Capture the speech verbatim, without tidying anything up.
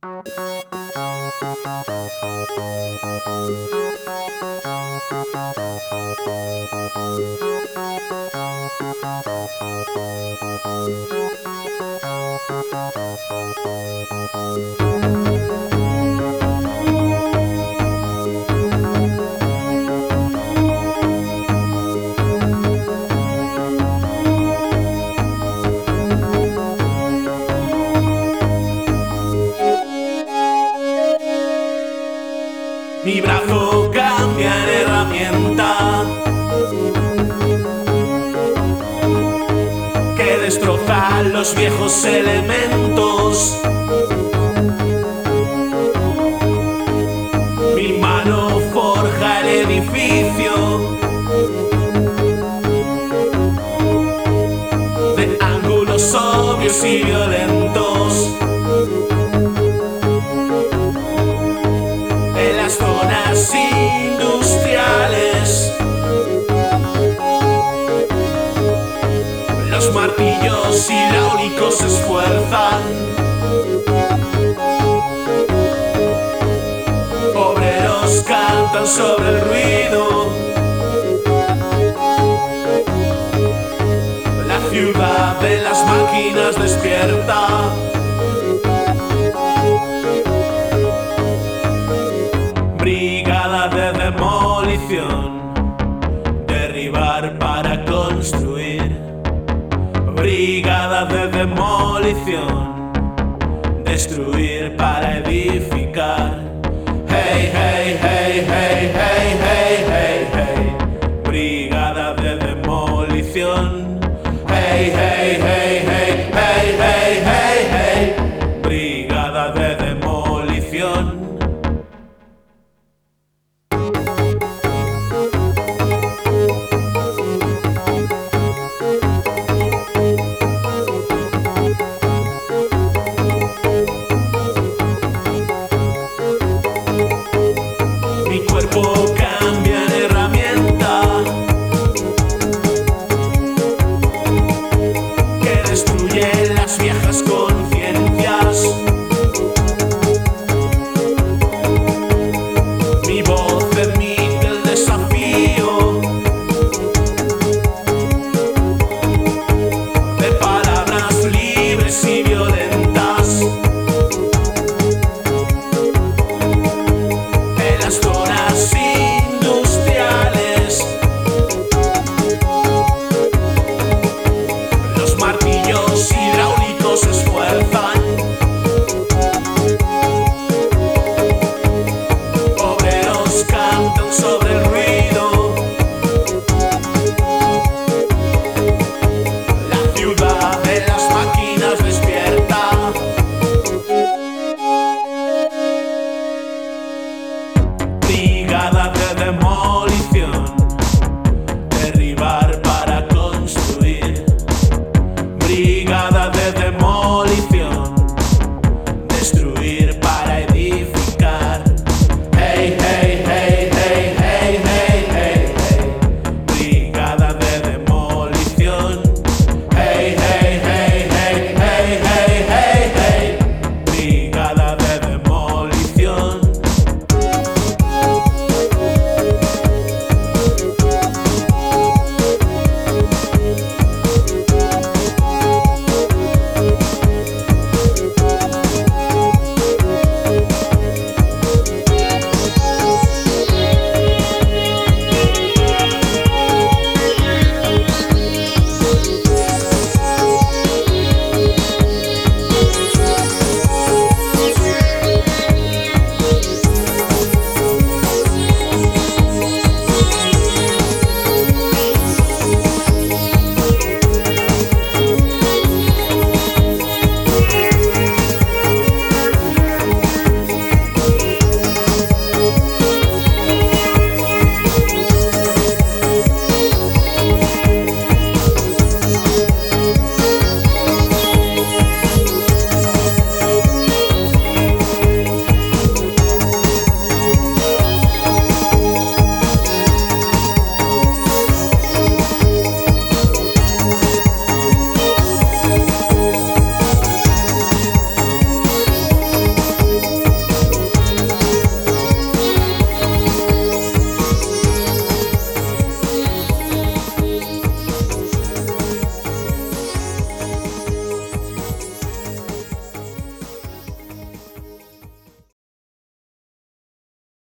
Mi brazo cambia en herramienta que destroza los viejos elementos. Mi mano forja el edificio de ángulos obvios y violentos. En las zonas industriales, los martillos hidráulicos se esfuerzan. Obreros cantan sobre el ruido. La ciudad de las máquinas despierta. Brigada de demolición, derribar para construir. Brigada de demolición, destruir para edificar. Hey, hey, hey, hey, hey, hey, hey, hey. Brigada de demolición. Hey, hey, hey, hey, hey, hey, hey, hey. Brigada de demolición. Mi cuerpo cambia en herramienta que destruye las viejas conciencias. Mi voz admite el desafío de palabras libres y violentas. En las zonas industriales, los martillos hidráulicos se esfuerzan. Obreros cantan sobre el ruido. La ciudad de las máquinas despierta. Brigada de demolición, derribar para construir. Brigada de demolición, destruir